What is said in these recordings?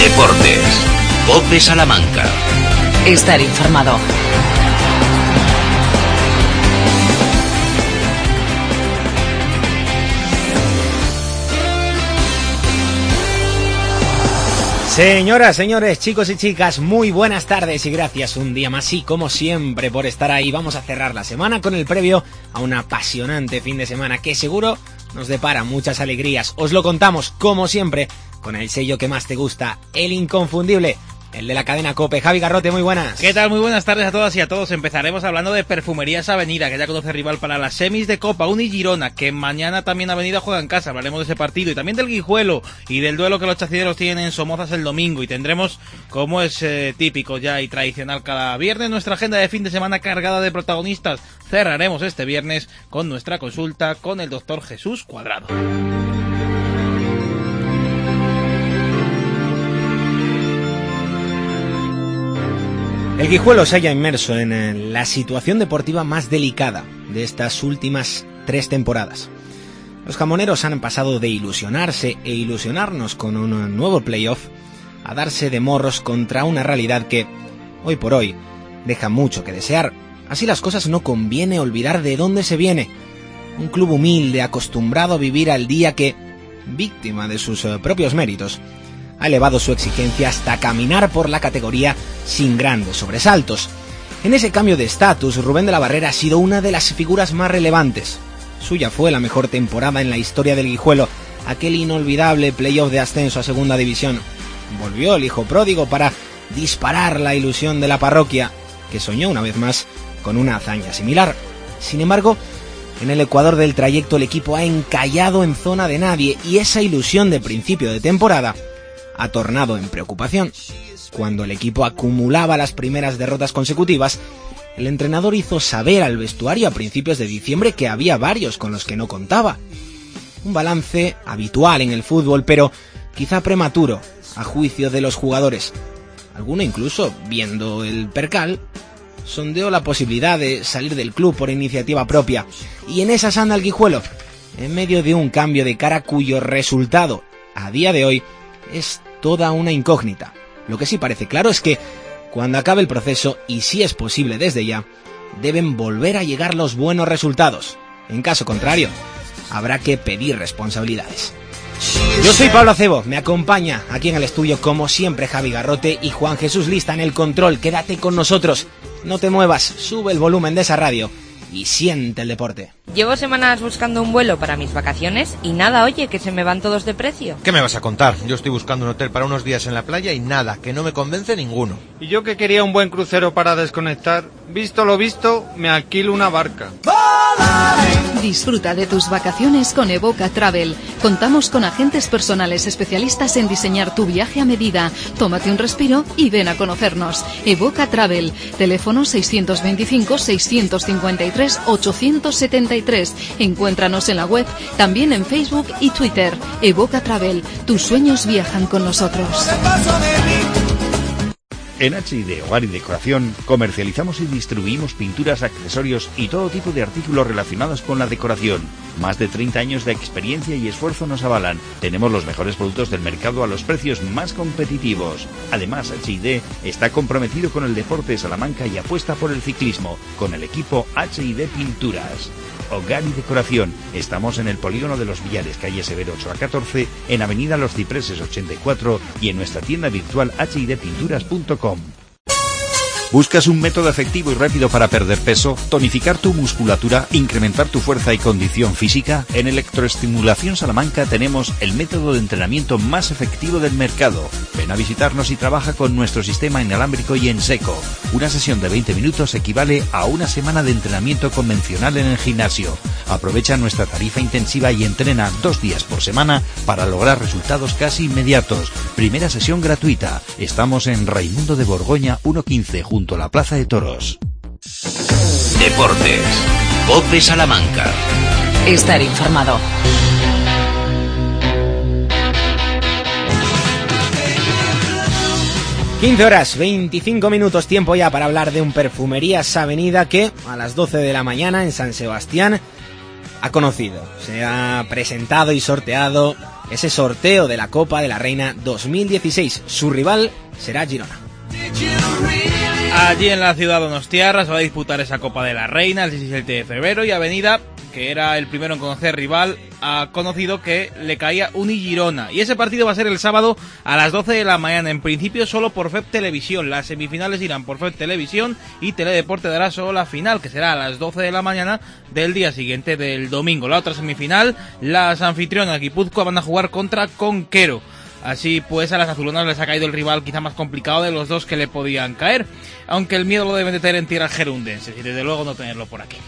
Deportes. COPE Salamanca. Estar informado. Señoras, señores, chicos y chicas, muy buenas tardes y gracias un día más y como siempre por estar ahí. Vamos a cerrar la semana con el previo a un apasionante fin de semana que seguro nos depara muchas alegrías. Os lo contamos como siempre con el sello que más te gusta, el inconfundible, el de la cadena COPE. Javi Garrote, muy buenas. ¿Qué tal? Muy buenas tardes a todas y a todos. Empezaremos hablando de Perfumerías Avenida, que ya conoce rival para las semis de Copa, Uni Girona, que mañana también Avenida juega en casa. Hablaremos de ese partido y también del Guijuelo y del duelo que los chacideros tienen en Somozas el domingo. Y tendremos, como es típico ya y tradicional cada viernes, nuestra agenda de fin de semana cargada de protagonistas. Cerraremos este viernes con nuestra consulta con el doctor Jesús Cuadrado. El Guijuelo se halla inmerso en la situación deportiva más delicada de estas últimas 3 temporadas. Los jamoneros han pasado de ilusionarse e ilusionarnos con un nuevo playoff a darse de morros contra una realidad que, hoy por hoy, deja mucho que desear. Así las cosas no conviene olvidar de dónde se viene. Un club humilde, acostumbrado a vivir al día que, víctima de sus propios méritos, ha elevado su exigencia hasta caminar por la categoría sin grandes sobresaltos. En ese cambio de estatus, Rubén de la Barrera ha sido una de las figuras más relevantes. Suya fue la mejor temporada en la historia del Guijuelo, aquel inolvidable playoff de ascenso a segunda división. Volvió el hijo pródigo para disparar la ilusión de la parroquia, que soñó una vez más con una hazaña similar. Sin embargo, en el ecuador del trayecto el equipo ha encallado en zona de nadie y esa ilusión de principio de temporada ha tornado en preocupación. Cuando el equipo acumulaba las primeras derrotas consecutivas, el entrenador hizo saber al vestuario a principios de diciembre que había varios con los que no contaba. Un balance habitual en el fútbol, pero quizá prematuro, a juicio de los jugadores. Alguno incluso, viendo el percal, sondeó la posibilidad de salir del club por iniciativa propia. Y en esas anda el Guijuelo, en medio de un cambio de cara cuyo resultado, a día de hoy, es toda una incógnita. Lo que sí parece claro es que, cuando acabe el proceso, y si es posible desde ya, deben volver a llegar los buenos resultados. En caso contrario, habrá que pedir responsabilidades. Yo soy Pablo Acebo, me acompaña aquí en el estudio como siempre Javi Garrote y Juan Jesús Lista en el control. Quédate con nosotros, no te muevas, sube el volumen de esa radio y siente el deporte. Llevo semanas buscando un vuelo para mis vacaciones y nada, oye, que se me van todos de precio. ¿Qué me vas a contar? Yo estoy buscando un hotel para unos días en la playa y nada, que no me convence ninguno. Y yo que quería un buen crucero para desconectar, visto lo visto, me alquilo una barca. Disfruta de tus vacaciones con Evoca Travel. Contamos con agentes personales especialistas en diseñar tu viaje a medida. Tómate un respiro y ven a conocernos. Evoca Travel. Teléfono 625-653-873. Encuéntranos en la web, también en Facebook y Twitter. Evoca Travel. Tus sueños viajan con nosotros. En H&D Hogar y Decoración comercializamos y distribuimos pinturas, accesorios y todo tipo de artículos relacionados con la decoración. Más de 30 años de experiencia y esfuerzo nos avalan. Tenemos los mejores productos del mercado a los precios más competitivos. Además, H&D está comprometido con el deporte de Salamanca y apuesta por el ciclismo con el equipo H&D Pinturas. Hogar y Decoración. Estamos en el Polígono de los Villares, calle Severo 8 a 14, en Avenida Los Cipreses 84 y en nuestra tienda virtual hdpinturas.com. ¿Buscas un método efectivo y rápido para perder peso, tonificar tu musculatura, incrementar tu fuerza y condición física? En Electroestimulación Salamanca tenemos el método de entrenamiento más efectivo del mercado. Ven a visitarnos y trabaja con nuestro sistema inalámbrico y en seco. Una sesión de 20 minutos equivale a una semana de entrenamiento convencional en el gimnasio. Aprovecha nuestra tarifa intensiva y entrena 2 días por semana para lograr resultados casi inmediatos. Primera sesión gratuita. Estamos en Raimundo de Borgoña 115, junto a la Plaza de Toros. Deportes. COPE Salamanca. Estar informado. ...15 horas, 25 minutos, tiempo ya para hablar de un Perfumerías Avenida que a las 12 de la mañana en San Sebastián ha conocido, se ha presentado y sorteado ese sorteo de la Copa de la Reina 2016. Su rival será Girona. Allí en la ciudad donostiarra se va a disputar esa Copa de la Reina el 17 de febrero y Avenida, que era el primero en conocer rival, ha conocido que le caía Unigirona. Y ese partido va a ser el sábado a las 12 de la mañana, en principio solo por FEP Televisión. Las semifinales irán por FEP Televisión y Teledeporte dará solo la final, que será a las 12 de la mañana del día siguiente, del domingo. La otra semifinal, las anfitrionas Guipúzcoa van a jugar contra Conquero. Así pues a las azulonas les ha caído el rival quizá más complicado de los dos que le podían caer, aunque el miedo lo deben de tener en tierras gerundenses y desde luego no tenerlo por aquí.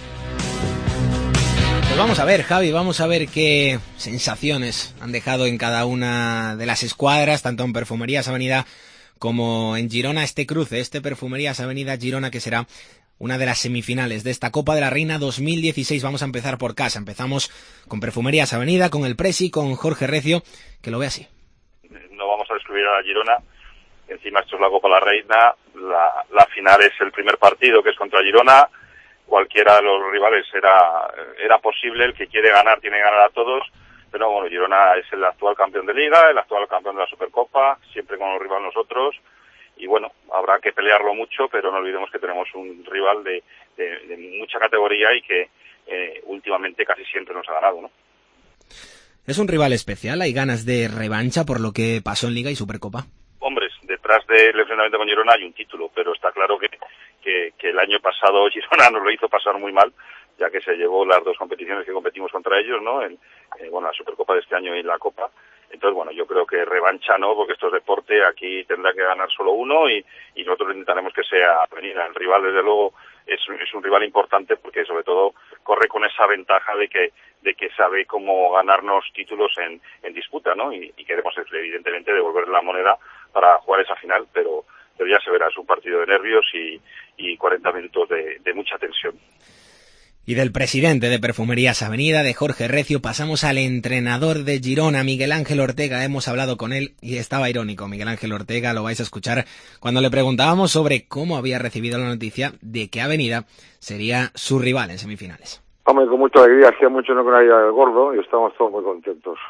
Pues vamos a ver, Javi, vamos a ver qué sensaciones han dejado en cada una de las escuadras, tanto en Perfumerías Avenida como en Girona, este cruce, este Perfumerías Avenida Girona, que será una de las semifinales de esta Copa de la Reina 2016. Vamos a empezar por casa, empezamos con Perfumerías Avenida, con el Presi, con Jorge Recio, que lo ve así. No vamos a excluir a Girona, encima esto es la Copa de la Reina, la final es el primer partido, que es contra Girona. Cualquiera de los rivales era posible, el que quiere ganar tiene que ganar a todos, pero bueno, Girona es el actual campeón de Liga, el actual campeón de la Supercopa, siempre con los rivales nosotros, y bueno, habrá que pelearlo mucho, pero no olvidemos que tenemos un rival de mucha categoría y que últimamente casi siempre nos ha ganado, ¿no? ¿Es un rival especial? ¿Hay ganas de revancha por lo que pasó en Liga y Supercopa? Hombres, detrás del enfrentamiento con Girona hay un título, pero está claro que el año pasado Girona nos lo hizo pasar muy mal, ya que se llevó las dos competiciones que competimos contra ellos, ¿no? La Supercopa de este año y la Copa. Entonces, bueno, yo creo que revancha no, porque esto es deporte, aquí tendrá que ganar solo uno y nosotros intentaremos que sea Avenida. El rival, desde luego, es un rival importante porque sobre todo corre con esa ventaja de que sabe cómo ganarnos títulos en disputa, ¿no? Y queremos evidentemente devolver la moneda para jugar esa final, pero ya se verá, es un partido de nervios y 40 minutos de mucha tensión. Y del presidente de Perfumerías Avenida, de Jorge Recio, pasamos al entrenador de Girona, Miguel Ángel Ortega. Hemos hablado con él y estaba irónico. Miguel Ángel Ortega, lo vais a escuchar cuando le preguntábamos sobre cómo había recibido la noticia de que Avenida sería su rival en semifinales. Hombre, con mucha alegría, hacía mucho no que no había el gordo y estamos todos muy contentos.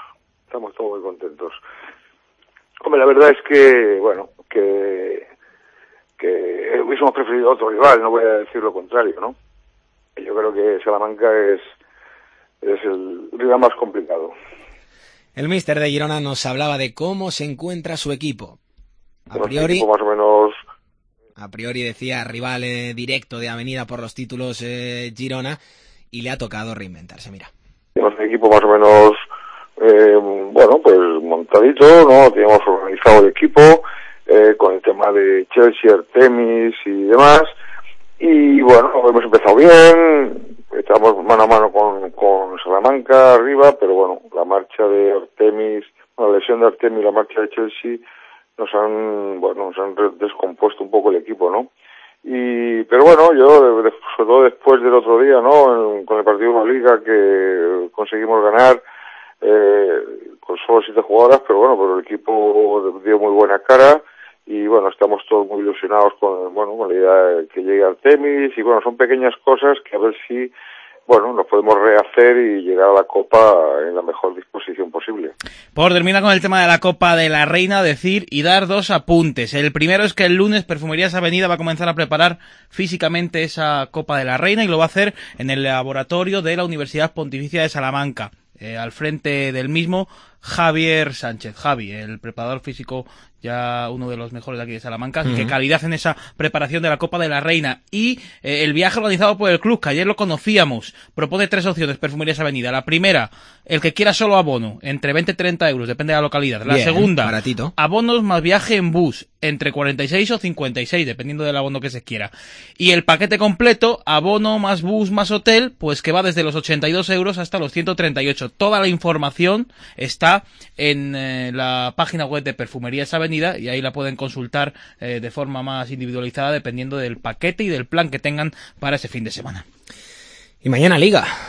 Hombre, la verdad es que, bueno, que hubiésemos preferido otro rival, no voy a decir lo contrario, ¿no? Yo creo que Salamanca es el rival más complicado. El míster de Girona nos hablaba de cómo se encuentra su equipo. A priori, más o menos. A priori decía rival directo de Avenida por los títulos Girona, y le ha tocado reinventarse, mira. Tenemos un equipo más o menos, pues montadito, ¿no? Teníamos organizado el equipo, con el tema de Chelsea, Artemis y demás. Y bueno, hemos empezado bien, estamos mano a mano con Salamanca arriba, pero bueno, la marcha de Artemis, la lesión de Artemis y la marcha de Chelsea nos han descompuesto un poco el equipo, ¿no? Pero bueno, yo, sobre todo después del otro día, ¿no? Con el partido de la Liga que conseguimos ganar, con solo 7 jugadoras, pero bueno, pero el equipo dio muy buena cara. Y bueno, estamos todos muy ilusionados con la idea de que llegue Artemis y bueno, son pequeñas cosas que a ver si, nos podemos rehacer y llegar a la Copa en la mejor disposición posible. Por terminar con el tema de la Copa de la Reina, decir y dar 2 apuntes. El primero es que el lunes Perfumerías Avenida va a comenzar a preparar físicamente esa Copa de la Reina y lo va a hacer en el laboratorio de la Universidad Pontificia de Salamanca. Al frente del mismo, Javier Sánchez. Javi, el preparador físico, ya uno de los mejores de aquí de Salamanca. Qué calidad en esa preparación de la Copa de la Reina. Y el viaje organizado por el club, que ayer lo conocíamos, propone 3 opciones, Perfumerías Avenida. La primera, el que quiera solo abono, entre 20 y 30 euros, depende de la localidad. La segunda, baratito. Abonos más viaje en bus, entre 46 o 56, dependiendo del abono que se quiera. Y el paquete completo, abono más bus más hotel, pues que va desde los 82 euros hasta los 138. Toda la información está en la página web de Perfumerías Avenida y ahí la pueden consultar de forma más individualizada dependiendo del paquete y del plan que tengan para ese fin de semana. Y mañana Liga.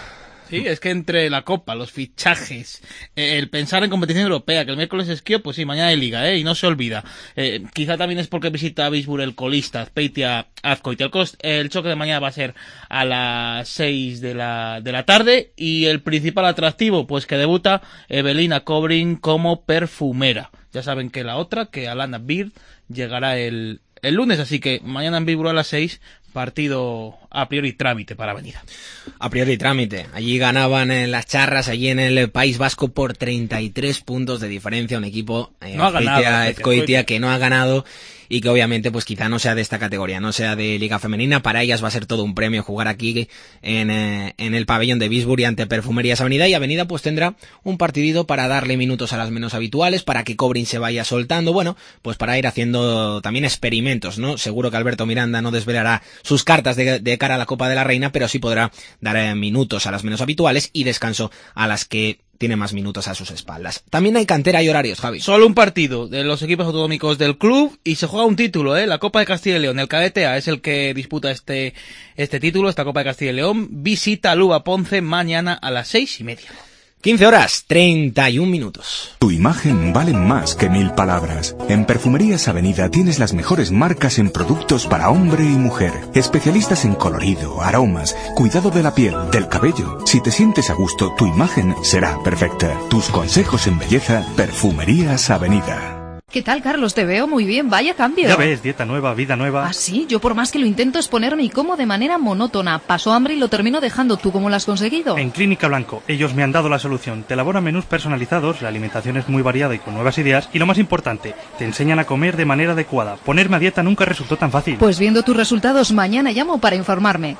Sí, es que entre la Copa, los fichajes, el pensar en competición europea, que el miércoles es Esquio, pues sí, mañana hay Liga, y no se olvida. Quizá también es porque visita a Bisburg el colista, Azpeitia Azkoitia. El choque de mañana va a ser a las 6 de la tarde, y el principal atractivo, pues que debuta Evelina Kobrin como perfumera. Ya saben que la otra, que Alana Bird, llegará el lunes, así que mañana en Bisburg a las 6, partido a priori trámite para Avenida. A priori trámite. Allí ganaban en las charras, allí en el País Vasco, por 33 puntos de diferencia. Un equipo, Azkoitia, que no ha ganado y que obviamente pues quizá no sea de esta categoría, no sea de Liga Femenina. Para ellas va a ser todo un premio jugar aquí en el pabellón de Bisburg y ante Perfumerías Avenida, y Avenida pues tendrá un partidito para darle minutos a las menos habituales, para que Kobrin se vaya soltando, bueno, pues para ir haciendo también experimentos, ¿no? Seguro que Alberto Miranda no desvelará sus cartas de cara a la Copa de la Reina, pero sí podrá dar minutos a las menos habituales y descanso a las que tiene más minutos a sus espaldas. También hay cantera y horarios, Javi. Solo un partido de los equipos autonómicos del club y se juega un título, la Copa de Castilla y León. El Cadete A es el que disputa este título, esta Copa de Castilla y León. Visita Luba Ponce mañana a las 6:30. 15 horas, 31 minutos. Tu imagen vale más que 1000 palabras. En Perfumerías Avenida tienes las mejores marcas en productos para hombre y mujer. Especialistas en colorido, aromas, cuidado de la piel, del cabello. Si te sientes a gusto, tu imagen será perfecta. Tus consejos en belleza, Perfumerías Avenida. ¿Qué tal, Carlos? Te veo muy bien, vaya cambio. Ya ves, dieta nueva, vida nueva. ¿Ah, sí? Yo por más que lo intento es ponerme y como de manera monótona. Paso hambre y lo termino dejando. ¿Tú cómo lo has conseguido? En Clínica Blanco. Ellos me han dado la solución. Te elaboran menús personalizados, la alimentación es muy variada y con nuevas ideas. Y lo más importante, te enseñan a comer de manera adecuada. Ponerme a dieta nunca resultó tan fácil. Pues viendo tus resultados, mañana llamo para informarme.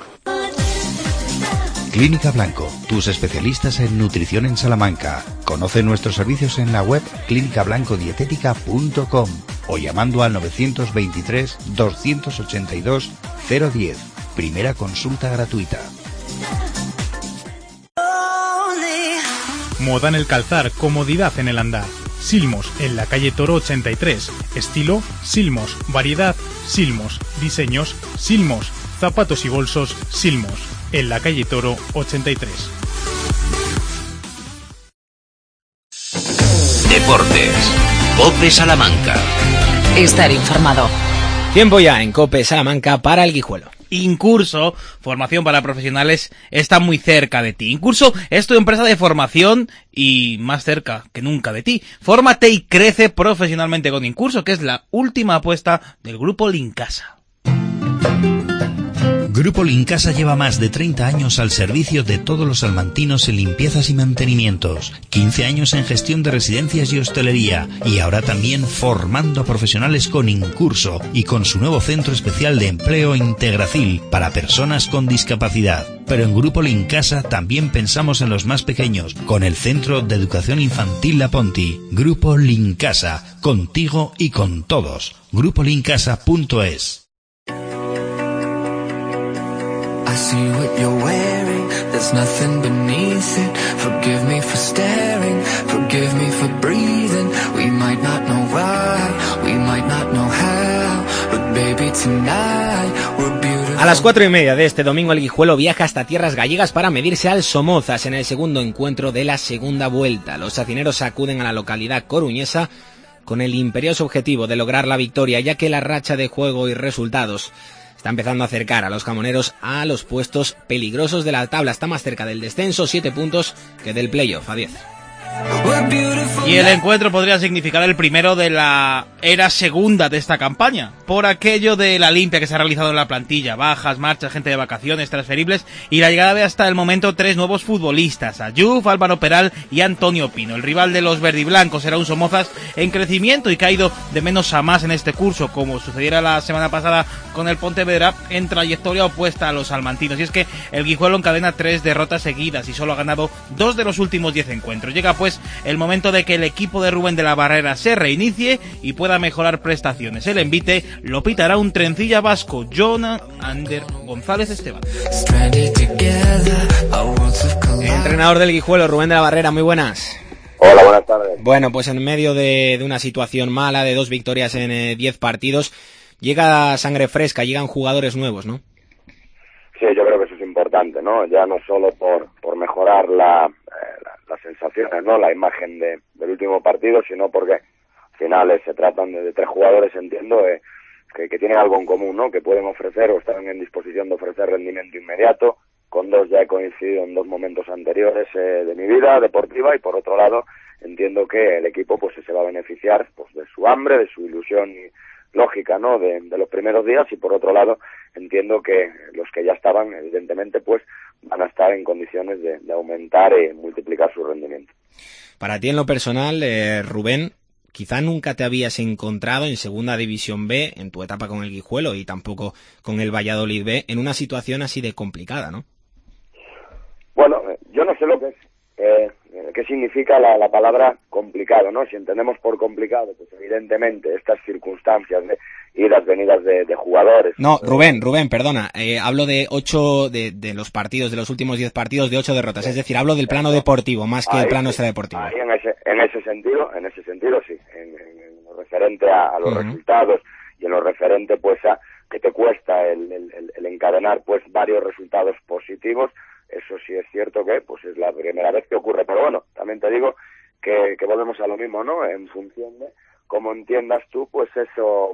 Clínica Blanco, tus especialistas en nutrición en Salamanca. Conoce nuestros servicios en la web clinicablancodietética.com o llamando al 923 282 010. Primera consulta gratuita. Moda en el calzar, comodidad en el andar. Silmos, en la calle Toro 83. Estilo, Silmos. Variedad, Silmos. Diseños, Silmos. Zapatos y bolsos, Silmos. En la calle Toro 83. Deportes. COPE Salamanca. Estar informado. Tiempo ya en COPE Salamanca para el Guijuelo. Incurso, formación para profesionales, está muy cerca de ti. Incurso es tu empresa de formación y más cerca que nunca de ti. Fórmate y crece profesionalmente con Incurso, que es la última apuesta del Grupo Lincasa. Grupo Lincasa lleva más de 30 años al servicio de todos los salmantinos en limpiezas y mantenimientos, 15 años en gestión de residencias y hostelería, y ahora también formando a profesionales con Incurso y con su nuevo centro especial de empleo Integracil para personas con discapacidad. Pero en Grupo Lincasa también pensamos en los más pequeños, con el Centro de Educación Infantil La Ponti. Grupo Lincasa, contigo y con todos. GrupoLincasa.es. I see what you're wearing, there's nothing beneath it. Forgive me for staring, forgive me for breathing. We might not know why, we might not know how, but baby tonight we're beautiful. A las 4:30 de este domingo el Guijuelo viaja hasta tierras gallegas para medirse al Somozas en el segundo encuentro de la segunda vuelta. Los chacineros acuden a la localidad coruñesa con el imperioso objetivo de lograr la victoria, ya que la racha de juego y resultados está empezando a acercar a los jamoneros a los puestos peligrosos de la tabla. Está más cerca del descenso, 7 puntos, que del playoff, a 10. Y el encuentro podría significar el primero de la era segunda de esta campaña, por aquello de la limpia que se ha realizado en la plantilla, bajas, marchas, gente de vacaciones, transferibles, y la llegada de hasta el momento 3 nuevos futbolistas, Ayuf, Álvaro Peral y Antonio Pino. El rival de los verdiblancos será un Somozas en crecimiento y caído de menos a más en este curso, como sucediera la semana pasada con el Pontevedra, en trayectoria opuesta a los salmantinos. Y es que el Guijuelo encadena 3 derrotas seguidas y solo ha ganado 2 de los últimos 10 encuentros. Llega pues el momento de que el equipo de Rubén de la Barrera se reinicie y pueda mejorar prestaciones. El envite lo pitará un trencilla vasco, Jonah Ander González Esteban. Entrenador del Guijuelo, Rubén de la Barrera, muy buenas. Hola, buenas tardes. Bueno, pues en medio de una situación mala, de 2 victorias en 10 partidos, llega sangre fresca, llegan jugadores nuevos, ¿no? Sí, yo creo que eso es importante. importante, ¿no? Ya no solo por mejorar las sensaciones, ¿no? La imagen del último partido, sino porque al final se tratan de 3 jugadores, entiendo, que tienen algo en común, ¿no? Que pueden ofrecer o están en disposición de ofrecer rendimiento inmediato. Con 2 ya he coincidido en 2 momentos anteriores de mi vida deportiva, y por otro lado entiendo que el equipo pues se va a beneficiar pues de su hambre, de su ilusión y lógica, ¿no? De los primeros días, y por otro lado entiendo que los que ya estaban evidentemente pues van a estar en condiciones de aumentar y multiplicar su rendimiento. Para ti en lo personal, Rubén, quizá nunca te habías encontrado en Segunda División B, en tu etapa con el Guijuelo y tampoco con el Valladolid B, en una situación así de complicada, ¿no? Bueno, yo no sé lo que es, qué significa la palabra complicado, ¿no? Si entendemos por complicado, pues evidentemente estas circunstancias de idas, venidas de jugadores. No, Rubén, perdona, hablo de 8 de los partidos, de los últimos 10 partidos, de 8 derrotas, es decir, hablo del plano deportivo más que del plano extradeportivo. Ahí en ese sentido sí, en lo referente a los resultados y en lo referente pues a que te cuesta el encadenar pues varios resultados positivos. Eso sí es cierto que pues es la primera vez que ocurre, pero bueno, también te digo que volvemos a lo mismo, ¿no? En función de cómo entiendas tú pues eso,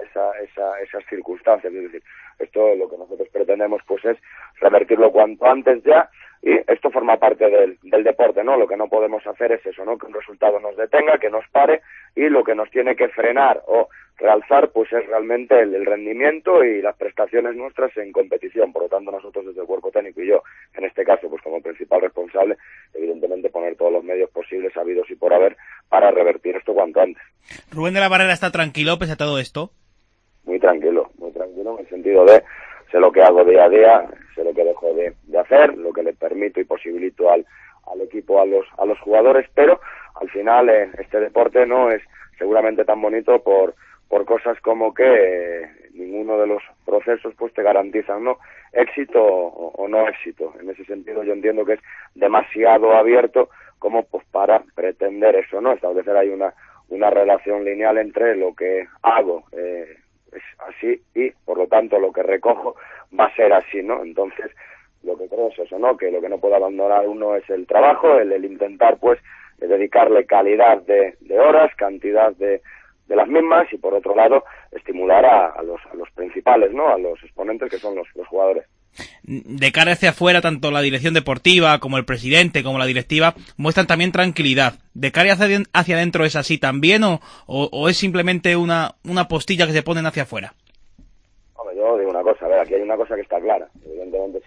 esas circunstancias. Es decir, esto lo que nosotros pretendemos pues es revertirlo cuanto antes ya, y esto forma parte del deporte, ¿no? Lo que no podemos hacer es eso, ¿no? Que un resultado nos detenga, que nos pare, y lo que nos tiene que frenar o realzar pues es realmente el rendimiento y las prestaciones nuestras en competición. Por lo tanto, nosotros desde el cuerpo técnico y yo, en este caso pues como principal responsable, evidentemente poner todos los medios posibles, habidos y por haber, para revertir esto cuanto antes. ¿Rubén de la Barrera está tranquilo pese a todo esto? Muy tranquilo en el sentido de sé lo que hago día a día, sé lo que dejo de hacer, lo que le permito y posibilito al equipo, a los jugadores, pero al final este deporte no es seguramente tan bonito por cosas como que ninguno de los procesos pues te garantizan, ¿no? Éxito o no éxito. En ese sentido yo entiendo que es demasiado abierto como pues para pretender eso, ¿no? Establecer ahí una relación lineal entre lo que hago es así y por lo tanto lo que recojo va a ser así, ¿no? Entonces lo que creo es eso, ¿no? Que lo que no puede abandonar uno es el trabajo, el intentar pues dedicarle calidad de horas, cantidad de las mismas, y por otro lado estimular a los principales, ¿no? A los exponentes que son los jugadores. De cara hacia afuera, tanto la dirección deportiva como el presidente como la directiva muestran también tranquilidad. ¿De cara hacia adentro es así también o es simplemente una postilla que se ponen hacia afuera? Hombre, yo digo una cosa, a ver, aquí hay una cosa que está clara. Evidentemente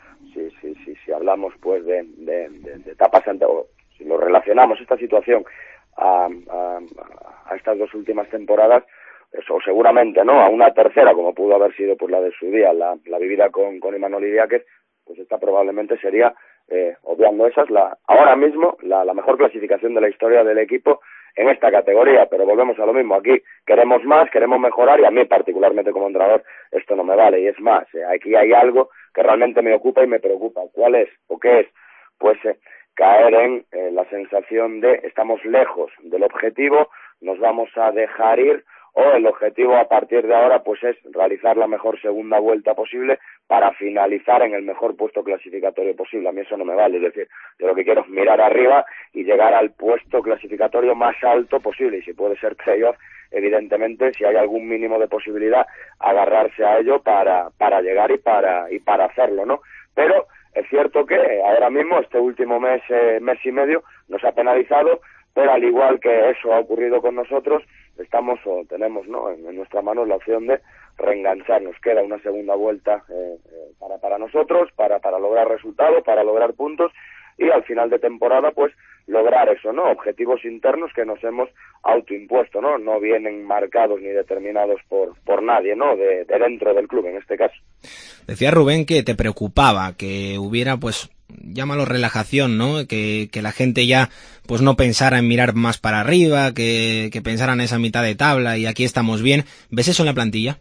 si hablamos pues de etapas anteriores, si lo relacionamos esta situación a estas 2 últimas temporadas, o seguramente no a una tercera, como pudo haber sido pues la de su día, la vivida con Imanol Idiáquez, pues esta probablemente sería, obviando esas, ahora mismo la mejor clasificación de la historia del equipo en esta categoría. Pero volvemos a lo mismo, aquí queremos más, queremos mejorar, y a mí particularmente como entrenador esto no me vale, y es más, aquí hay algo que realmente me ocupa y me preocupa. ¿Cuál es o qué es? Pues caer en la sensación de estamos lejos del objetivo, nos vamos a dejar ir, o el objetivo a partir de ahora pues es realizar la mejor segunda vuelta posible para finalizar en el mejor puesto clasificatorio posible. A mí eso no me vale, es decir, yo lo que quiero es mirar arriba y llegar al puesto clasificatorio más alto posible, y si puede ser playoff, evidentemente, si hay algún mínimo de posibilidad, agarrarse a ello para llegar y para hacerlo, ¿no? Pero es cierto que ahora mismo, este último mes y medio, nos ha penalizado, pero al igual que eso ha ocurrido con nosotros, tenemos, ¿no?, en nuestra mano la opción de reengancharnos. Queda una segunda vuelta para nosotros, para lograr resultados, para lograr puntos, y al final de temporada pues lograr eso, ¿no? Objetivos internos que nos hemos autoimpuesto, ¿no? No vienen marcados ni determinados por nadie, ¿no? De dentro del club en este caso. Decía Rubén que te preocupaba que hubiera pues, llámalo relajación, ¿no? Que la gente ya pues no pensara en mirar más para arriba, que pensara en esa mitad de tabla y aquí estamos bien. ¿Ves eso en la plantilla?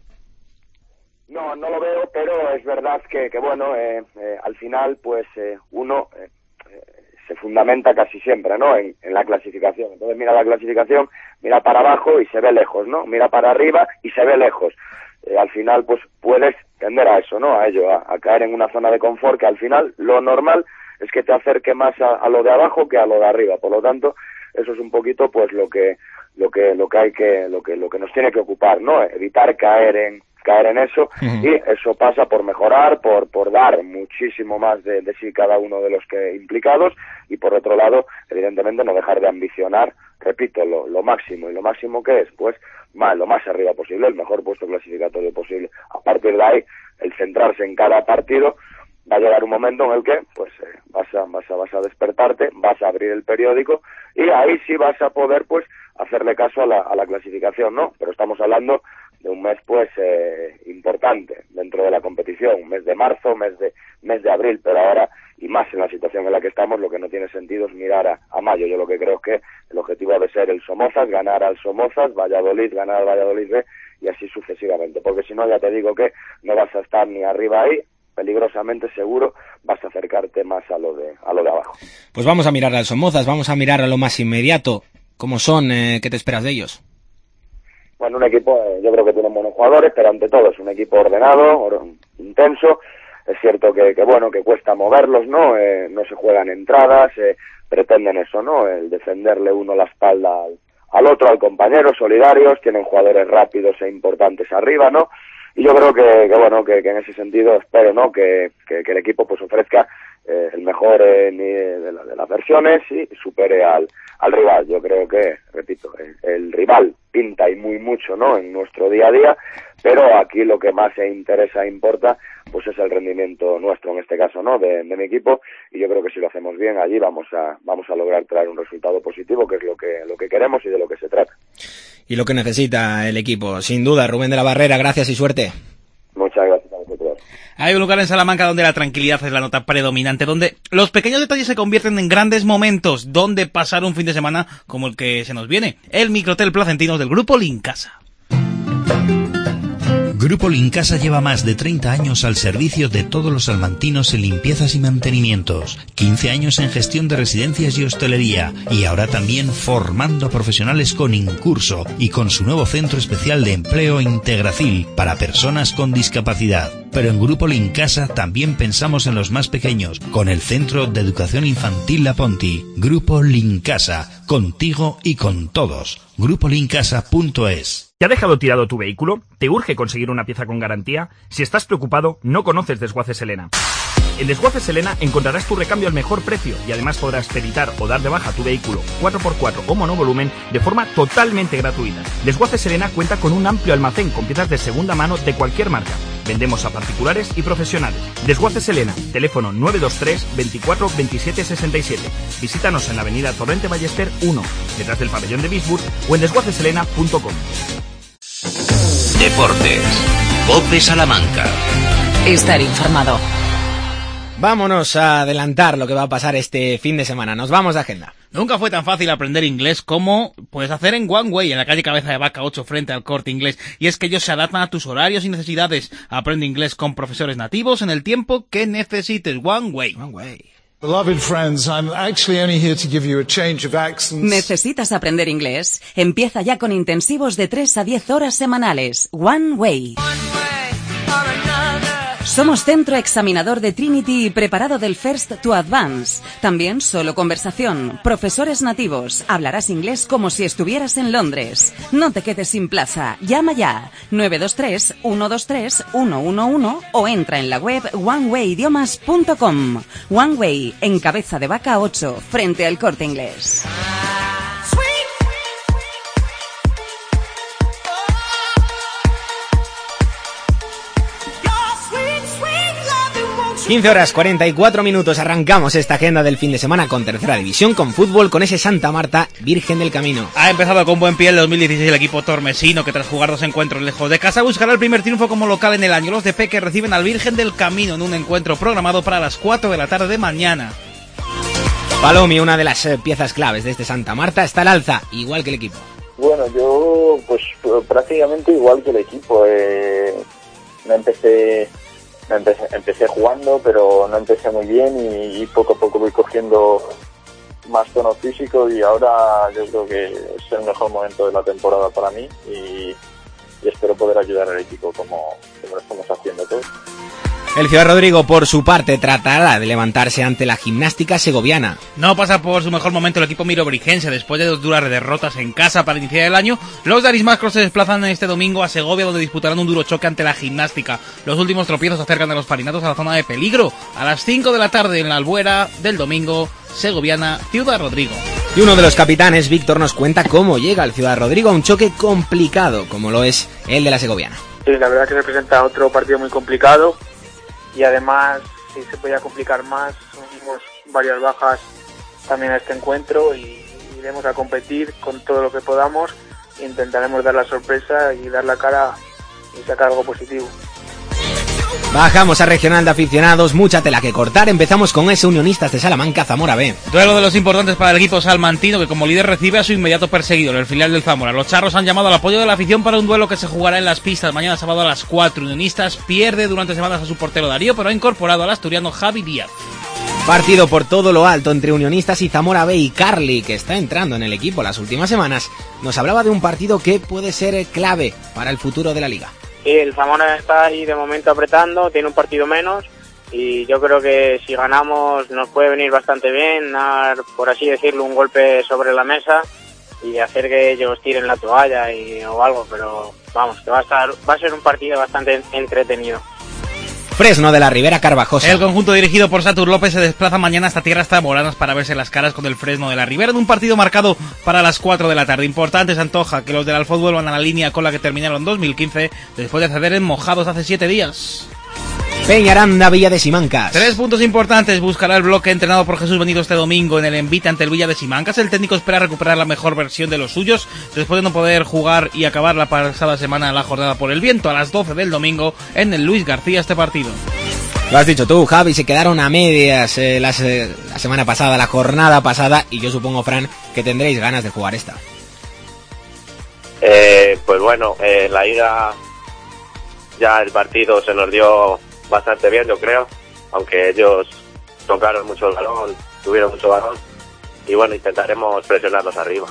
No lo veo, pero es verdad que bueno, al final pues uno se fundamenta casi siempre, ¿no? En la clasificación. Entonces mira la clasificación, mira para abajo y se ve lejos, ¿no? Mira para arriba y se ve lejos. Al final, pues puedes tender a eso, ¿no? A ello, a caer en una zona de confort que al final lo normal es que te acerque más a lo de abajo que a lo de arriba. Por lo tanto, eso es un poquito, pues lo que nos tiene que ocupar, ¿no? Evitar caer en eso, y eso pasa por mejorar, por dar muchísimo más de sí cada uno de los que implicados, y por otro lado, evidentemente no dejar de ambicionar, repito, lo máximo. ¿Y lo máximo qué es? Pues lo más arriba posible, el mejor puesto clasificatorio posible. A partir de ahí, el centrarse en cada partido, va a llegar un momento en el que pues vas a despertarte, vas a abrir el periódico y ahí sí vas a poder pues hacerle caso a la clasificación, ¿no? Pero estamos hablando de un mes pues importante dentro de la competición, mes de marzo, mes de abril, pero ahora, y más en la situación en la que estamos, lo que no tiene sentido es mirar a mayo. Yo lo que creo es que el objetivo debe ser el Somozas, ganar al Somozas, Valladolid, ganar al Valladolid B, y así sucesivamente, porque si no, ya te digo que no vas a estar ni arriba ahí, peligrosamente seguro vas a acercarte más a lo de abajo. Pues vamos a mirar al Somozas, vamos a mirar a lo más inmediato. ¿Cómo son? ¿Qué te esperas de ellos? Bueno, un equipo, yo creo que tienen buenos jugadores, pero ante todo es un equipo ordenado, intenso. Es cierto que cuesta moverlos, ¿no? No se juegan entradas, pretenden eso, ¿no? El defenderle uno la espalda al otro, al compañero, solidarios, tienen jugadores rápidos e importantes arriba, ¿no? Y yo creo que en ese sentido espero, ¿no? Que el equipo pues ofrezca el mejor de las versiones y supere al rival. Yo creo que, repito, el rival pinta y muy mucho, ¿no? En nuestro día a día, pero aquí lo que más interesa e importa pues es el rendimiento nuestro, en este caso, ¿no? De mi equipo, y yo creo que si lo hacemos bien allí vamos a lograr traer un resultado positivo, que es lo que queremos y de lo que se trata. Y lo que necesita el equipo, sin duda. Rubén de la Barrera, gracias y suerte. Muchas gracias a vosotros. Hay un lugar en Salamanca donde la tranquilidad es la nota predominante, donde los pequeños detalles se convierten en grandes momentos, donde pasar un fin de semana como el que se nos viene. El Microhotel Placentinos del Grupo Lincasa. Grupo Lincasa lleva más de 30 años al servicio de todos los salmantinos en limpiezas y mantenimientos, 15 años en gestión de residencias y hostelería, y ahora también formando profesionales con Incurso y con su nuevo centro especial de empleo Integracil para personas con discapacidad. Pero en Grupo Lincasa también pensamos en los más pequeños, con el Centro de Educación Infantil La Ponti. Grupo Lincasa, contigo y con todos. GrupoLincasa.es. ¿Te ha dejado tirado tu vehículo? ¿Te urge conseguir una pieza con garantía? Si estás preocupado, no conoces Desguaces Elena. En Desguaces Elena encontrarás tu recambio al mejor precio y además podrás peritar o dar de baja tu vehículo 4x4 o monovolumen de forma totalmente gratuita. Desguaces Elena cuenta con un amplio almacén con piezas de segunda mano de cualquier marca. Vendemos a particulares y profesionales. Desguaces Elena, teléfono 923 24 27 67. Visítanos en la avenida Torrente Ballester 1, detrás del pabellón de Bisburg, o en desguaceselena.com. Deportes. COPE Salamanca. Estar informado. Vámonos a adelantar lo que va a pasar este fin de semana. Nos vamos de agenda. Nunca fue tan fácil aprender inglés como puedes hacer en One Way, en la calle Cabeza de Vaca 8, frente al Corte Inglés. Y es que ellos se adaptan a tus horarios y necesidades. Aprende inglés con profesores nativos en el tiempo que necesites. One Way. One Way. Beloved friends, I'm actually only here to give you a change of accents. ¿Necesitas aprender inglés? Empieza ya con intensivos de 3 a 10 horas semanales. One Way. Somos centro examinador de Trinity y preparado del First to Advance. También solo conversación, profesores nativos. Hablarás inglés como si estuvieras en Londres. No te quedes sin plaza. Llama ya 923 123 111 o entra en la web onewaydiomas.com. One Way, en Cabeza de Vaca 8, frente al Corte Inglés. 15 horas 44 minutos, arrancamos esta agenda del fin de semana con tercera división, con fútbol, con ese Santa Marta, Virgen del Camino. Ha empezado con buen pie el 2016 el equipo tormesino, que tras jugar 2 encuentros lejos de casa buscará el primer triunfo como local en el año. Los de Peque reciben al Virgen del Camino en un encuentro programado para las 4 de la tarde de mañana. Palomi, una de las piezas claves de este Santa Marta, está al alza, igual que el equipo. Bueno, yo pues prácticamente igual que el equipo. Empecé jugando, pero no empecé muy bien y poco a poco voy cogiendo más tono físico, y ahora yo creo que es el mejor momento de la temporada para mí, y espero poder ayudar al equipo como lo estamos haciendo todos. El Ciudad Rodrigo, por su parte, tratará de levantarse ante la Gimnástica Segoviana. No pasa por su mejor momento el equipo mirobrigense. Después de 2 duras derrotas en casa para iniciar el año, los de Arismascro se desplazan este domingo a Segovia, donde disputarán un duro choque ante la Gimnástica. Los últimos tropiezos acercan a los farinatos a la zona de peligro. A las 5 de la tarde en la Albuera del domingo, Segoviana, Ciudad Rodrigo. Y uno de los capitanes, Víctor, nos cuenta cómo llega el Ciudad Rodrigo a un choque complicado, como lo es el de la Segoviana. Sí, la verdad que se presenta otro partido muy complicado. Y además, si se podía complicar más, unimos varias bajas también a este encuentro y iremos a competir con todo lo que podamos. Intentaremos dar la sorpresa y dar la cara y sacar algo positivo. Bajamos a regional de aficionados, mucha tela que cortar. Empezamos con ese Unionistas de Salamanca, Zamora B. Duelo de los importantes para el equipo salmantino, que como líder recibe a su inmediato perseguidor, el filial del Zamora. Los charros han llamado al apoyo de la afición para un duelo que se jugará en las pistas mañana sábado a las 4. Unionistas pierde durante semanas a su portero Darío, pero ha incorporado al asturiano Javi Díaz. Partido por todo lo alto entre Unionistas y Zamora B, y Carly, que está entrando en el equipo las últimas semanas, nos hablaba de un partido que puede ser clave para el futuro de la liga. Sí, el Zamora está ahí de momento apretando, tiene un partido menos y yo creo que si ganamos nos puede venir bastante bien, dar, por así decirlo, un golpe sobre la mesa y hacer que ellos tiren la toalla o algo, pero vamos, que va a ser un partido bastante entretenido. Fresno de la Ribera, Carvajosa. El conjunto dirigido por Satur López se desplaza mañana hasta tierras zamoranas para verse las caras con el Fresno de la Ribera en un partido marcado para las 4 de la tarde. Importante se antoja que los del Alfod vuelvan a la línea con la que terminaron 2015 después de ceder en mojados hace 7 días. Peñaranda, Villa de Simancas. 3 puntos importantes buscará el bloque entrenado por Jesús Benito este domingo en el envite ante el Villa de Simancas. El técnico espera recuperar la mejor versión de los suyos después de no poder jugar y acabar la pasada semana la jornada por el viento. A las 12 del domingo en el Luis García este partido. Lo has dicho tú, Javi, se quedaron a medias la semana pasada, la jornada pasada, y yo supongo, Fran, que tendréis ganas de jugar esta. Pues bueno, la ida ya el partido se nos dio bastante bien, yo creo, aunque ellos tocaron mucho el balón, tuvieron mucho balón, y bueno, intentaremos presionarlos arriba.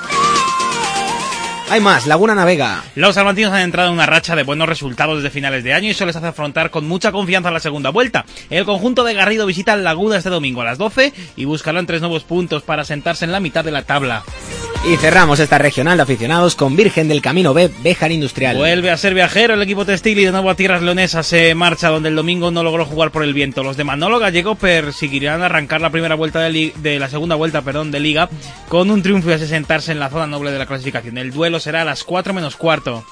Hay más, Laguna Navega. Los salmantinos han entrado en una racha de buenos resultados desde finales de año y eso les hace afrontar con mucha confianza la segunda vuelta. El conjunto de Garrido visita el Laguna este domingo a las 12 y buscarán 3 nuevos puntos para sentarse en la mitad de la tabla. Y cerramos esta regional de aficionados con Virgen del Camino B, Béjar Industrial. Vuelve a ser viajero el equipo textil y de nuevo a tierras leonesas se marcha, donde el domingo no logró jugar por el viento. Los de Manolo Gallego perseguirán arrancar la primera vuelta de la segunda vuelta de liga con un triunfo y así sentarse en la zona noble de la clasificación. El duelo será a las 4 menos cuarto.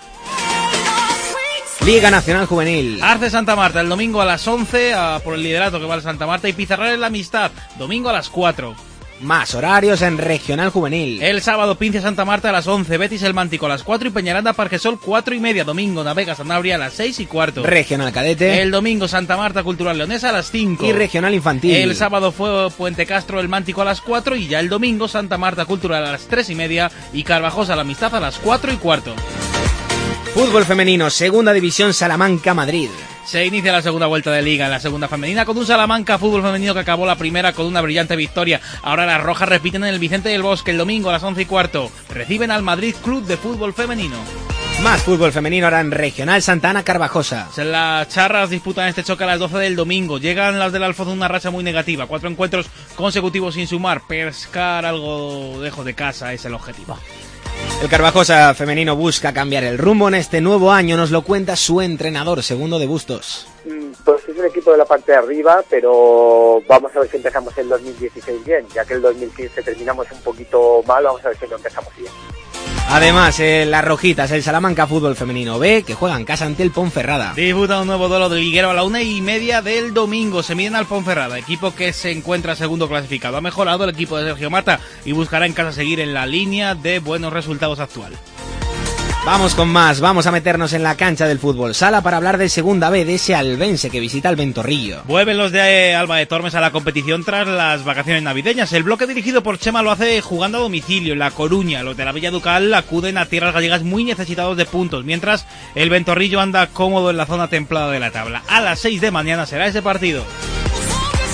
Liga Nacional Juvenil. Arce Santa Marta el domingo a las 11 por el liderato que va a Santa Marta, y Pizarral en la Amistad domingo a las 4. Más horarios en Regional Juvenil. El sábado Pincia Santa Marta a las 11, Betis El Mántico a las 4 y Peñaranda Parquesol 4:30. Domingo Navega Sanabria a las 6:15. Regional Cadete. El domingo Santa Marta Cultural Leonesa a las 5. Y Regional Infantil. El sábado fue Puente Castro El Mántico a las 4 y ya el domingo Santa Marta Cultural a las 3:30 y Carvajosa La Amistad a las 4:15. Fútbol femenino, segunda división, Salamanca, Madrid. Se inicia la segunda vuelta de liga en la segunda femenina con un Salamanca fútbol femenino que acabó la primera con una brillante victoria. Ahora las rojas repiten en el Vicente del Bosque el domingo a las 11:15. Reciben al Madrid Club de Fútbol Femenino. Más fútbol femenino ahora en Regional Santa Ana, Carvajosa. Las charras disputan este choque a las 12 del domingo. Llegan las del Alfoz una racha muy negativa. 4 encuentros consecutivos sin sumar. Pescar algo lejos de casa es el objetivo. El Carvajosa femenino busca cambiar el rumbo en este nuevo año, nos lo cuenta su entrenador, Segundo de Bustos. Pues es un equipo de la parte de arriba, pero vamos a ver si empezamos el 2016 bien, ya que el 2015 terminamos un poquito mal, vamos a ver si lo empezamos bien. Además, las rojitas, el Salamanca Fútbol Femenino B, que juega en casa ante el Ponferrada. Disputa un nuevo duelo de liguero a la 1:30 del domingo. Se miden al Ponferrada, equipo que se encuentra segundo clasificado. Ha mejorado el equipo de Sergio Mata y buscará en casa seguir en la línea de buenos resultados actual. Vamos con más, vamos a meternos en la cancha del fútbol sala para hablar de segunda B, de ese albense que visita el Ventorrillo. Vuelven los de Alba de Tormes a la competición tras las vacaciones navideñas. El bloque dirigido por Chema lo hace jugando a domicilio en La Coruña. Los de la Villa Ducal acuden a tierras gallegas muy necesitados de puntos, mientras el Ventorrillo anda cómodo en la zona templada de la tabla. A las 6 de mañana será ese partido.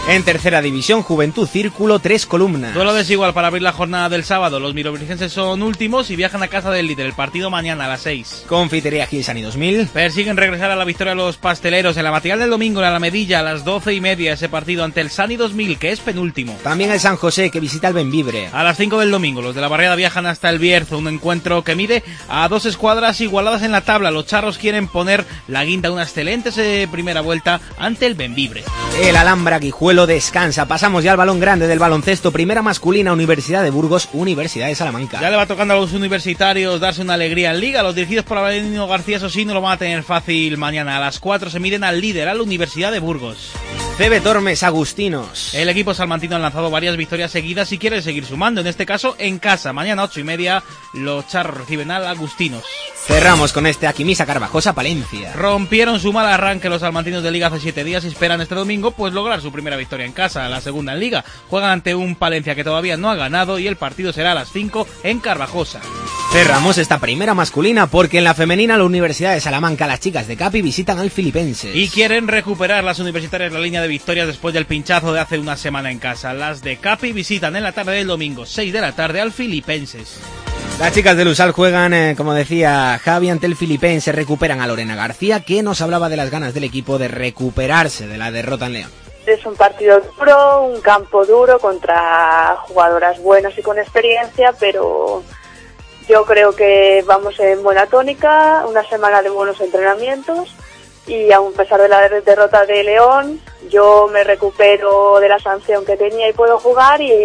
En tercera división, Juventud Círculo, 3 columnas. Duelo desigual para abrir la jornada del sábado. Los mirobricenses son últimos y viajan a casa del líder. El partido mañana a las 6. Confitería Gilsani 2000. Persiguen regresar a la victoria los pasteleros. En la matinal del domingo en Alamedilla a las 12:30 ese partido ante el Sani 2000, que es penúltimo. También el San José, que visita el Benvibre. A las 5 del domingo, los de la Barriada viajan hasta el Bierzo. Un encuentro que mide a 2 escuadras igualadas en la tabla. Los charros quieren poner la guinda a una excelente primera vuelta ante el Benvibre. El Alhambra Guijuelo descansa. Pasamos ya al balón grande del baloncesto. Primera masculina, Universidad de Burgos, Universidad de Salamanca. Ya le va tocando a los universitarios darse una alegría en Liga. Los dirigidos por Avelino García Sosí no lo van a tener fácil mañana. A las 4 se miden al líder, a la Universidad de Burgos. CB Tormes, Agustinos. El equipo salmantino ha lanzado varias victorias seguidas y quiere seguir sumando, en este caso en casa. Mañana 8:30 los charros reciben al Agustinos. Cerramos con este Aquimisa Carvajosa, Palencia. Rompieron su mal arranque los salmantinos de Liga hace 7 días y esperan este domingo pues lograr su primera victoria en casa, la segunda en Liga. Juegan ante un Palencia que todavía no ha ganado y el partido será a las 5 en Carvajosa. Cerramos esta primera masculina porque en la femenina la Universidad de Salamanca, las chicas de Capi visitan al Filipenses. Y quieren recuperar las universitarias la línea de victorias después del pinchazo de hace una semana en casa. Las de Capi visitan en la tarde del domingo, 6 de la tarde, al Filipenses. Las chicas del USAL juegan, como decía Javi, ante el Filipenses. Recuperan a Lorena García, que nos hablaba de las ganas del equipo de recuperarse de la derrota en León. Es un partido duro, un campo duro contra jugadoras buenas y con experiencia, pero yo creo que vamos en buena tónica, una semana de buenos entrenamientos y a pesar de la derrota de León, yo me recupero de la sanción que tenía y puedo jugar y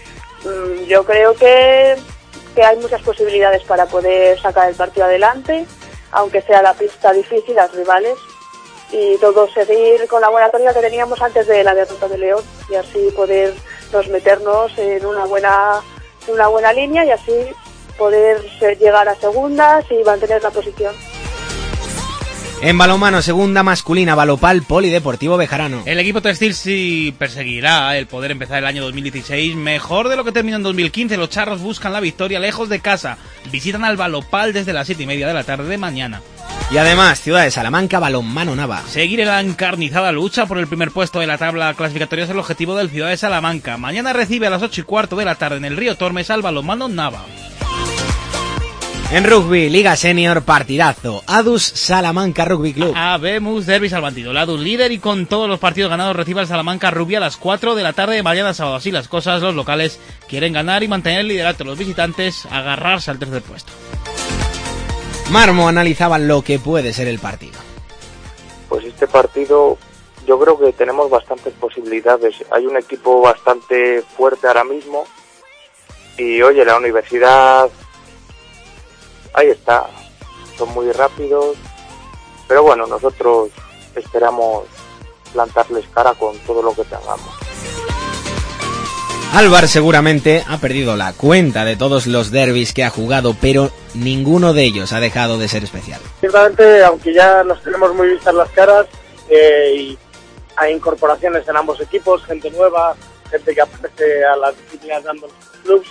yo creo que hay muchas posibilidades para poder sacar el partido adelante, aunque sea la pista difícil, las rivales, y todo seguir con la buena tónica que teníamos antes de la derrota de León y así podernos meternos en una buena línea y así poder llegar a segundas y mantener la posición. En balonmano, segunda masculina, Balopal Polideportivo Bejarano. El equipo textil sí perseguirá el poder empezar el año 2016 mejor de lo que terminó en 2015. Los charros buscan la victoria lejos de casa. Visitan al Balopal desde las 7:30 de la tarde de mañana. Y además, Ciudad de Salamanca, Balonmano Nava. Seguir en la encarnizada lucha por el primer puesto de la tabla clasificatoria es el objetivo del Ciudad de Salamanca. Mañana recibe a las 8:15 de la tarde en el Río Tormes al Balonmano Nava. En rugby, Liga Senior, partidazo. Adus Salamanca Rugby Club. Habemos derbi salmantino. El Adus líder y con todos los partidos ganados recibe al Salamanca Rugby a las 4 de la tarde de mañana sábado. Así las cosas, los locales quieren ganar y mantener el liderato. Los visitantes agarrarse al tercer puesto. Marmo analizaba lo que puede ser el partido. Pues este partido yo creo que tenemos bastantes posibilidades. Hay un equipo bastante fuerte ahora mismo y oye, la universidad ahí está, son muy rápidos, pero bueno, nosotros esperamos plantarles cara con todo lo que tengamos. Álvar seguramente ha perdido la cuenta de todos los derbis que ha jugado, pero ninguno de ellos ha dejado de ser especial. Ciertamente, aunque ya nos tenemos muy vistas las caras, y hay incorporaciones en ambos equipos, gente nueva, gente que aparece a las disciplinas de ambos clubs,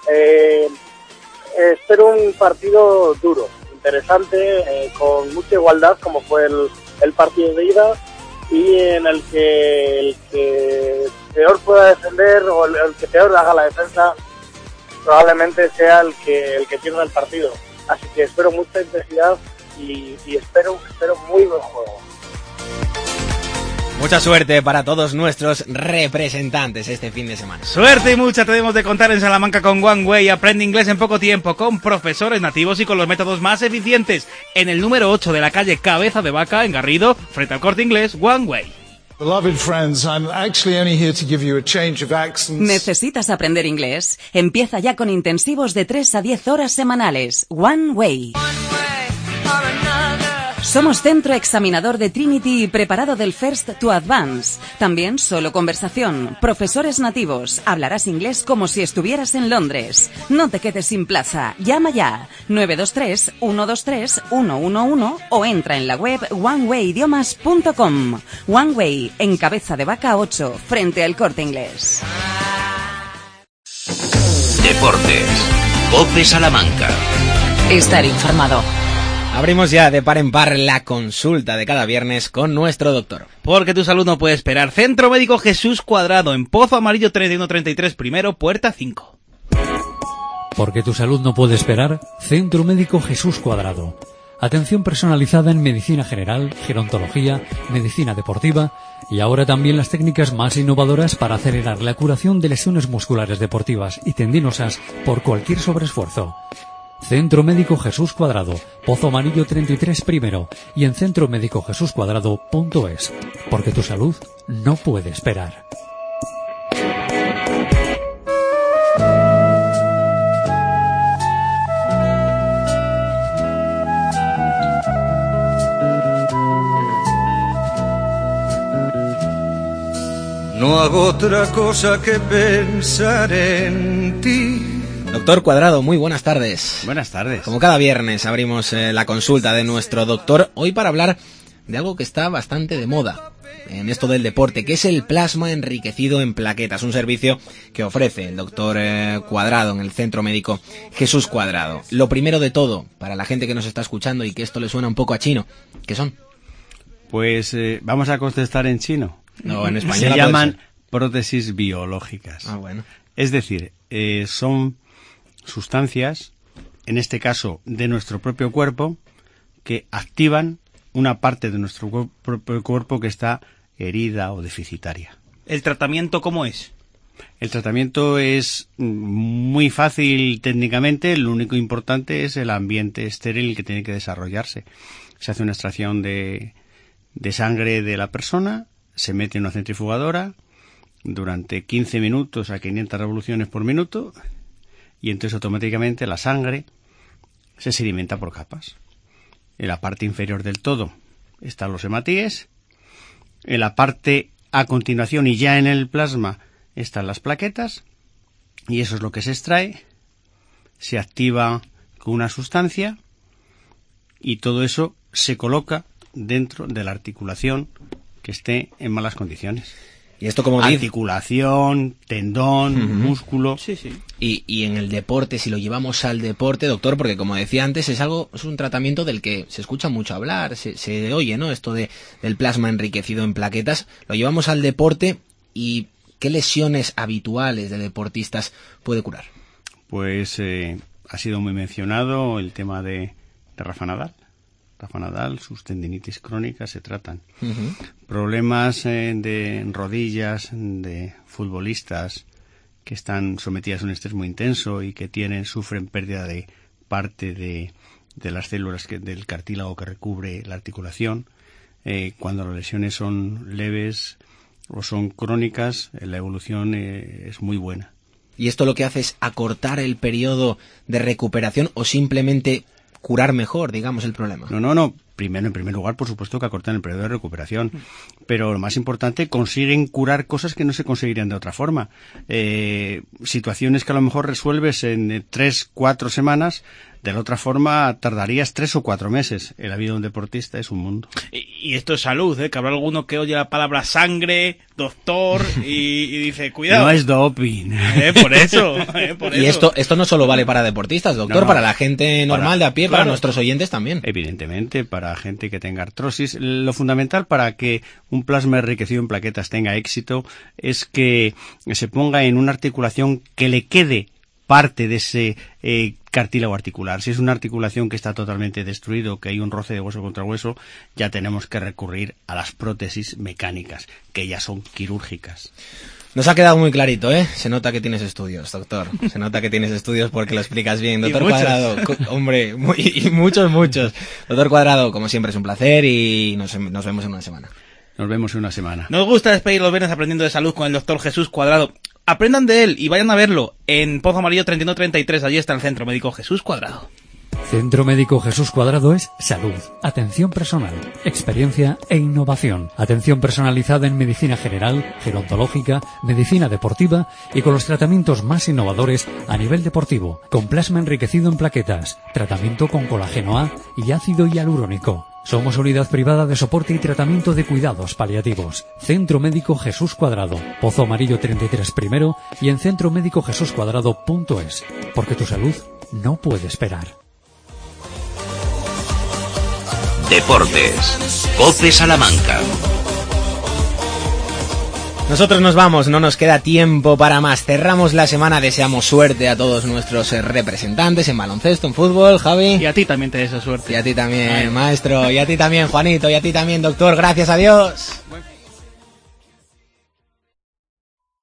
espero un partido duro, interesante, con mucha igualdad, como fue el partido de ida, y en el que peor pueda defender o el que peor haga la defensa probablemente sea el que pierda el partido. Así que espero mucha intensidad y espero muy buen juego. Mucha suerte para todos nuestros representantes este fin de semana. Suerte y mucha tenemos de contar en Salamanca con One Way. Aprende inglés en poco tiempo, con profesores nativos y con los métodos más eficientes. En el número 8 de la calle Cabeza de Vaca, en Garrido, frente al Corte Inglés, One Way. Beloved friends, I'm actually only here to give you a change of accents. ¿Necesitas aprender inglés? Empieza ya con intensivos de 3 a 10 horas semanales. One Way. Somos centro examinador de Trinity y preparado del First to Advance. También solo conversación, profesores nativos. Hablarás inglés como si estuvieras en Londres. No te quedes sin plaza. Llama ya 923-123-111 o entra en la web onewaydiomas.com. One Way, en Cabeza de Vaca 8, frente al Corte Inglés. Deportes. COPE Salamanca. Estar informado. Abrimos ya de par en par la consulta de cada viernes con nuestro doctor. Porque tu salud no puede esperar. Centro Médico Jesús Cuadrado, en Pozo Amarillo 3133 primero, puerta 5. Porque tu salud no puede esperar, Centro Médico Jesús Cuadrado. Atención personalizada en medicina general, gerontología, medicina deportiva y ahora también las técnicas más innovadoras para acelerar la curación de lesiones musculares deportivas y tendinosas por cualquier sobreesfuerzo. Centro Médico Jesús Cuadrado, Pozo Amarillo 33 primero y en centromédicojesuscuadrado.es. Porque tu salud no puede esperar. No hago otra cosa que pensar en ti. Doctor Cuadrado, muy buenas tardes. Buenas tardes. Como cada viernes abrimos la consulta de nuestro doctor, hoy para hablar de algo que está bastante de moda en esto del deporte, que es el plasma enriquecido en plaquetas, un servicio que ofrece el doctor Cuadrado en el Centro Médico Jesús Cuadrado. Lo primero de todo, para la gente que nos está escuchando y que esto le suena un poco a chino, ¿qué son? Pues vamos a contestar en chino. No, en español. Se llaman prótesis biológicas. Ah, bueno. Es decir, son sustancias, en este caso de nuestro propio cuerpo, que activan una parte de nuestro propio cuerpo que está herida o deficitaria. ¿El tratamiento cómo es? El tratamiento es muy fácil técnicamente, lo único importante es el ambiente estéril que tiene que desarrollarse. Se hace una extracción de sangre de la persona, se mete en una centrifugadora durante 15 minutos a 500 revoluciones por minuto y entonces automáticamente la sangre se sedimenta por capas. En la parte inferior del todo están los hematíes, en la parte a continuación y ya en el plasma están las plaquetas y eso es lo que se extrae, se activa con una sustancia y todo eso se coloca dentro de la articulación que esté en malas condiciones. Y esto como dice... Articulación, tendón, músculo... Sí, sí. Y en el deporte, si lo llevamos al deporte, doctor, porque como decía antes, es un tratamiento del que se escucha mucho hablar, se oye, ¿no? Esto del plasma enriquecido en plaquetas, lo llevamos al deporte y ¿qué lesiones habituales de deportistas puede curar? Pues ha sido muy mencionado el tema de Rafa Nadal. Rafa Nadal, sus tendinitis crónicas se tratan. Problemas de rodillas de futbolistas que están sometidas a un estrés muy intenso y que sufren pérdida de parte de las células del cartílago que recubre la articulación. Cuando las lesiones son leves o son crónicas, la evolución es muy buena. ¿Y esto lo que hace es acortar el periodo de recuperación o simplemente curar mejor, digamos, el problema? No. Primero, en primer lugar, por supuesto que acortan el periodo de recuperación. Pero lo más importante, consiguen curar cosas que no se conseguirían de otra forma. Situaciones que a lo mejor resuelves en 3-4 semanas, de la otra forma tardarías 3 o 4 meses. La vida de un deportista es un mundo. Y esto es salud, que habrá alguno que oye la palabra sangre, doctor, y dice, cuidado. No es doping. Por eso. Y esto no solo vale para deportistas, doctor, no, para la gente normal de a pie, para nuestros oyentes también. Evidentemente, para gente que tenga artrosis. Lo fundamental para que un plasma enriquecido en plaquetas tenga éxito es que se ponga en una articulación que le quede parte de ese cartílago articular. Si es una articulación que está totalmente destruido, que hay un roce de hueso contra hueso, ya tenemos que recurrir a las prótesis mecánicas, que ya son quirúrgicas. Nos ha quedado muy clarito, ¿eh? Se nota que tienes estudios, doctor. Se nota que tienes estudios porque lo explicas bien. Doctor Cuadrado, hombre, muchos. Doctor Cuadrado, como siempre es un placer y nos vemos en una semana. Nos vemos en una semana. Nos gusta despedir los viernes aprendiendo de salud con el doctor Jesús Cuadrado. Aprendan de él y vayan a verlo en Pozo Amarillo 3133. Allí está el Centro Médico Jesús Cuadrado. Centro Médico Jesús Cuadrado es salud, atención personal, experiencia e innovación. Atención personalizada en medicina general, gerontológica, medicina deportiva y con los tratamientos más innovadores a nivel deportivo. Con plasma enriquecido en plaquetas, tratamiento con colágeno A y ácido hialurónico. Somos unidad privada de soporte y tratamiento de cuidados paliativos. Centro Médico Jesús Cuadrado, Pozo Amarillo 33 primero y en centromédicojesuscuadrado.es. Porque tu salud no puede esperar. Deportes. COPE Salamanca. Nosotros nos vamos, no nos queda tiempo para más. Cerramos la semana, deseamos suerte a todos nuestros representantes en baloncesto, en fútbol, Javi. Y a ti también te deseo suerte. Y a ti también, maestro, y a ti también, Juanito, y a ti también, doctor. Gracias, adiós.